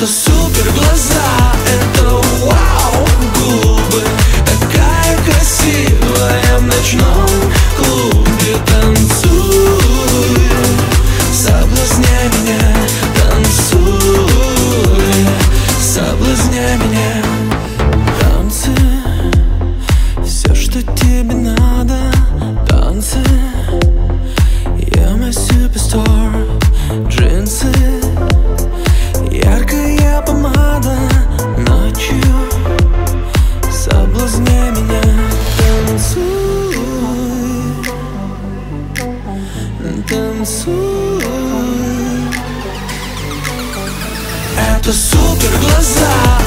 Это супер глаза, это вау губы, такая красивая в ночном клубе. Танцуй, соблазняй меня, танцуй, соблазняй меня. Танцы, все, что тебе надо. Танцы, you're my superstar. Джинсы, яркая помада. Ночью соблазняй меня. Танцуй, танцуй. Это супер глаза,